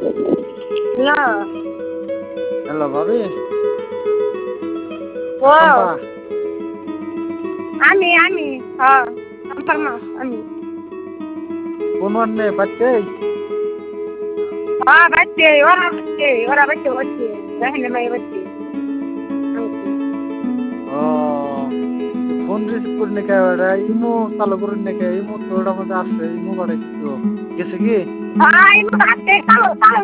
Hello. Hello ভাবি, ও চম্পা। আমি হ্যাঁ আমার মা আমি। কোন আন্নে বাচ্চে? হ্যাঁ বাচ্চে ওরা বাচ্চে বাচ্চে রাহিনা মাই বাচ্চে। ও ফোন রিসিভ করে নাকি ওরা ইমো চালু করে নাকি ইমো তো ওটার মধ্যে আছে ইমো বাড়াইছি তো গেছে কি? হ্যাঁ ইমু হাতে কালো কালো